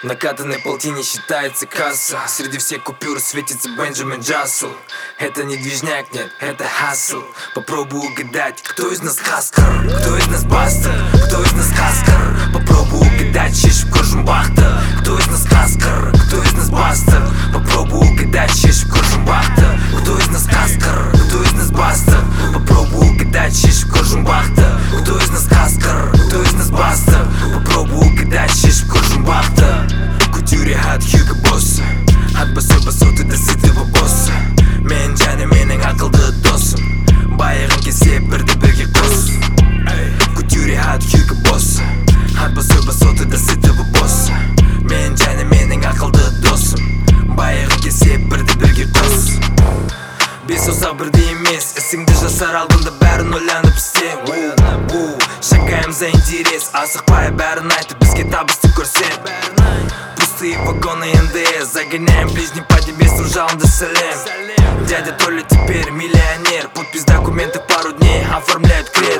накатанной полтине считается касса. Среди всех купюр светится Бенджамин Джассел. Это не движняк, нет, это хассл. Попробуй угадать, кто из нас хаскар, кто из нас бастер, кто из нас хаскар. Попробуй угадать, чеш в кожу бахта. Кто из нас хаскар, кто из нас бастер. Попробуй угадать, чеш в кожу бахта. Кто из нас хаскар, кто из нас бастер. Попробуй угадать, чеш в кожу бахта. Кто из нас хаскар, кто из нас бастер. Попробуй угадать, чеш в кожу бахта. Кутюре от Хьюго Босса, от басой-басоты до сытого босса. Мен және менің ақылды досым, байығын келсе бірді-бірге қос. Кутюре от Хьюго Босса, от басой-басоты до сытого босса. Мен және менің ақылды досым, байығын келсе бірді-бірге қос. Бес саусақ бірде емес, ісіңді жасар алдында бәрін ойланып істе. Шагаем за интерес, асықпай бәрін айтып бізге табысты көрсет. Пустые вагоны НДС, загоняем ближний по небесным жалынды сәлем. Дядя Толя теперь миллионер, подпись документов пару дней оформляют кред.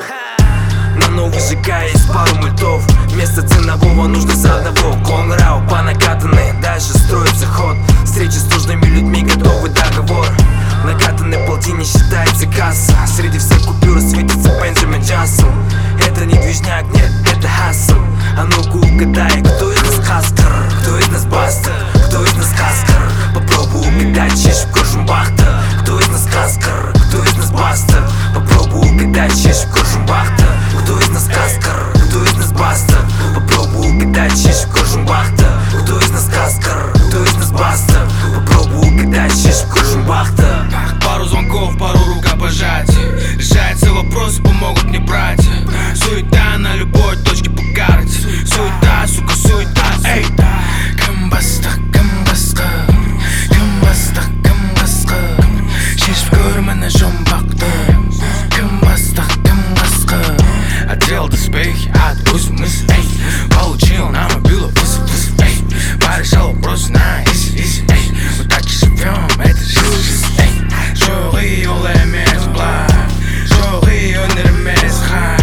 На новый ЖК есть пару мультов, вместо ценового нужно с одного. Конрау по накатанной, дальше строится ход. Встречи с нужными людьми, готовый договор. Накатанной полтине считается касса. Среди всех купюр светится Бенджамин Джассел. Это не движняк, нет, это хассл. А ну-ка угадай, кто из нас хаскар, кто из нас бастер, кто из нас хаскар. Попробуй угадать, чеш в кожу бахта. Кто из нас хаскар, кто из нас бастер. Попробуй угадать, чеш в кожу бахта. Кто из нас хаскар, кто из нас бастер. Попробуй угадать, чеш в кожу бахта. Кто из нас хаскар, кто из нас бастер. Попробуй угадать, чеш в кожу бахта. Пару звонков, пару рукопожатий, решается вопрос, помогут мне братья. Суета на любой точке по карте. Суета, сука, суета, эй. Камбаста, камбаска, камбаста, камбаска. Чеш в көрмені жұмбақты. Камбаста, камбаска. Отдел доспехи от өзіміз, эй. Получил на мобилу вызов, эй. Порешал вопрос на изи, эй. Вот так и живем, это жизнь, эй. Жоғы ол емес былай, жоғы өнер емес хай,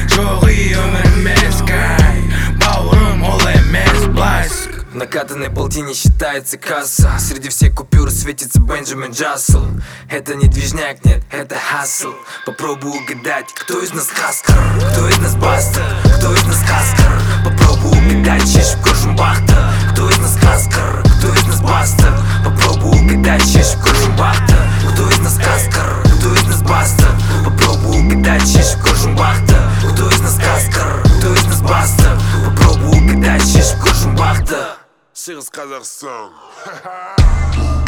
жоғы өмір емес кай, бауырым ол емес былай. Накатанной полтине считается касса. Среди всех купюр светится Бенджамин Джассел. Это не движняк, нет, это хассл. Попробуй угадать, кто из нас хаскар, кто из нас бастер, кто из нас хаскар. Попробуй угадать, чеш в кожу бахта. Кто из нас хаскар, кто из нас бастер. Попробуй угадать, чеш в кожу бахта. Кто из нас хаскар, кто из нас бастер. Попробуй угадать, чеш в кожу бахта. Кто из нас хаскар, кто из нас бастер. Попробуй угадать, чеш в кожу бахта. Шығыс Қазақстан.